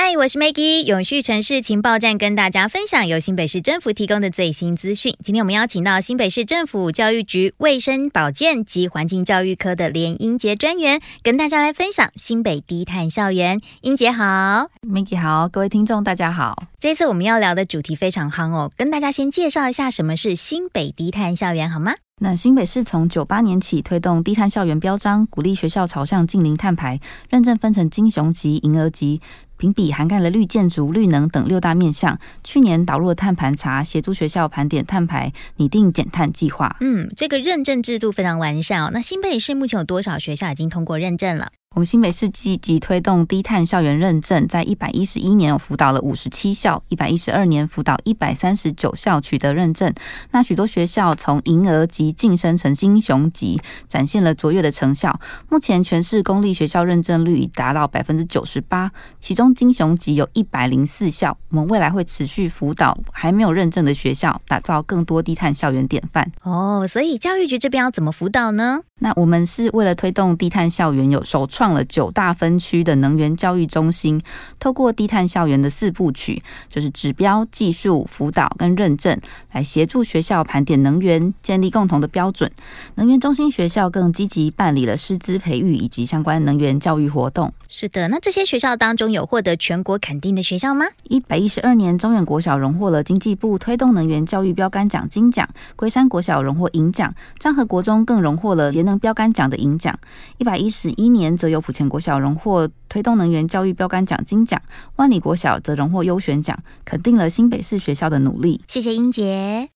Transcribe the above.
嗨，我是 Maggie， 永续城市情报站跟大家分享由新北市政府提供的最新资讯。今天我们邀请到新北市政府教育局卫生保健及环境教育科的连英杰专员，跟大家来分享新北低碳校园。英杰好。 Maggie 好，各位听众大家好。 这次我们要聊的主题非常夯哦，跟大家先介绍一下什么是新北低碳校园好吗？ 那新北市从98年起推动低碳校园标章，鼓励学校朝向净零碳排，认证分成金雄级、银鹅级，评比涵盖了绿建筑、绿能等6大面向。去年导入了碳盘查，协助学校盘点碳排，拟定减碳计划。 这个认证制度非常完善哦。那新北市目前有多少学校已经通过认证了？ 我们新北市积极推动低碳校园认证，在111年辅导了57校，112年辅导139校取得认证。那许多学校从银鹅级晋升成金雄级，展现了卓越的成效。目前全市公立学校认证率已达到 98%， 其中金雄级有104校。我们未来会持续辅导还没有认证的学校，打造更多低碳校园典范。 所以教育局这边要怎么辅导呢？ 那我们是为了推动低碳校园，有首创了9大分区的能源教育中心，透过低碳校园的4部曲，就是指标、技术、辅导跟认证，来协助学校盘点能源，建立共同的标准。能源中心学校更积极办理了师资培育以及相关能源教育活动。 是的，那这些学校当中有获得全国肯定的学校吗 ？112年中原国小荣获了经济部推动能源教育标杆奖金奖，龟山国小荣获银奖，彰和国中更荣获了节能标杆奖的银奖。111年则有埔前国小荣获推动能源教育标杆奖金奖，万里国小则荣获优选奖，肯定了新北市学校的努力。 谢谢英杰。